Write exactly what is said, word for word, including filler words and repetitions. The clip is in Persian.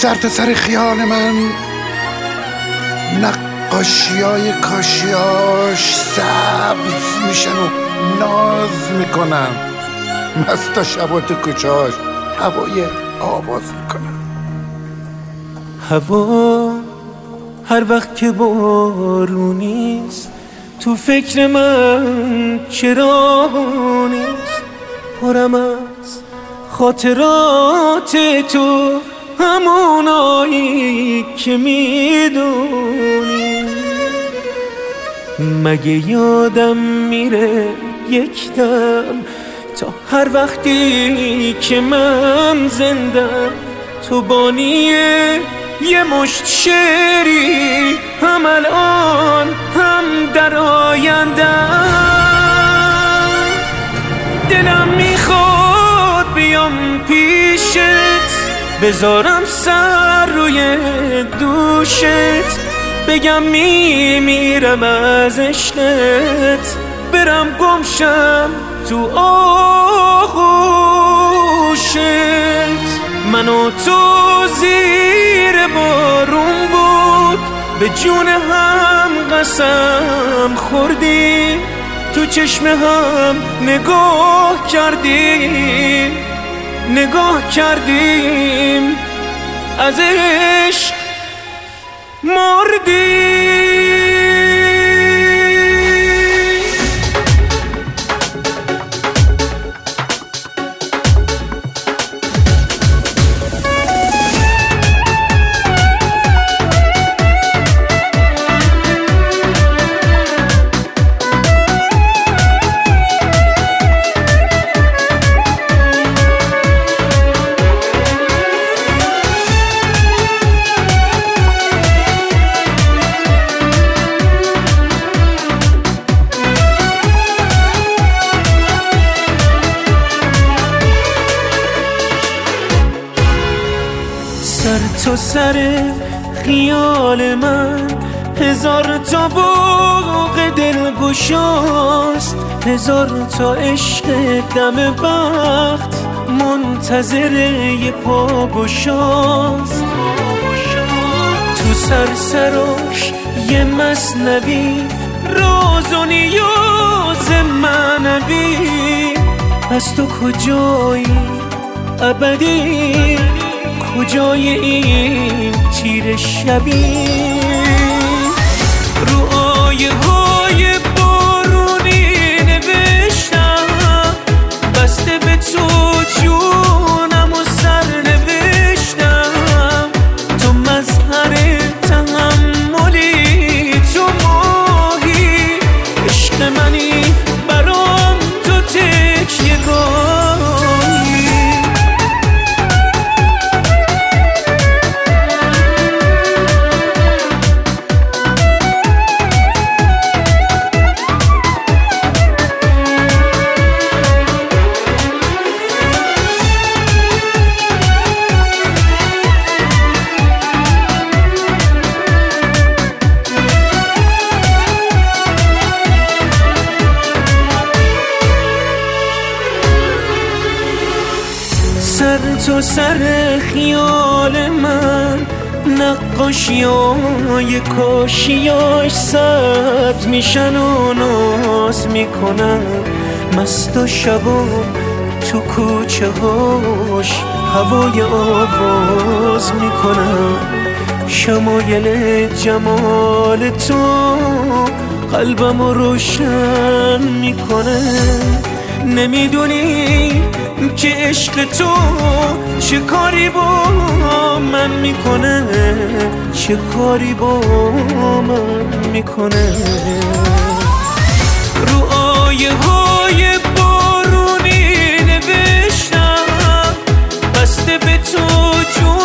سر تا سر خیال من نقاشیای کاشیاش سبز میشن و ناز میکنن، مستا شبا تو کوچهاش هوای آواز میکنن. هوا هر وقت که بارونیست تو فکر من چرا نیست، پرم از خاطرات تو همونایی که میدونی. مگه یادم میره یک دم تا هر وقتی که من زندم تو بانیه یه مشت شعری، هم الان هم در آیندم. دلم میخواد بیام پیشت بذارم سر روی دوشت، بگم میمیرم از عشقت، برم گمشم تو آغوشت. من و تو زیر بارون بود به جون هم قسم خوردیم، تو چشم هم نگاه کردیم نگاه کردیم از عشق مردیم. سر تو سر خیال من هزار تا باغ دلگشاست، هزار تا عشق دم بخت منتظر یه پاگشاست. تو سرسراش یه مثنوی راز و نیاز معنوی، از تو کجایی ابدی کجای این تیر شبی؟ رو آیه های بارونی نوشتم، بسته به تو جونم و سر نوشتم. تو مظهر تحملی، تو ماهی عشق منی، برام تو تکیه گاهی. سر تو سر خیال من نقاشیای کاشیاش سبز میشن و ناز میکنن، مست و شبا تو کوچه هاش هوای آواز میکنن. شمایل جمال تو قلبمو روشن میکنه. نمیدونی که عشق تو چه کاری با من میکنه، چه کاری با من میکنه. رو آیه های بارونی نوشتم، بسته به تو جون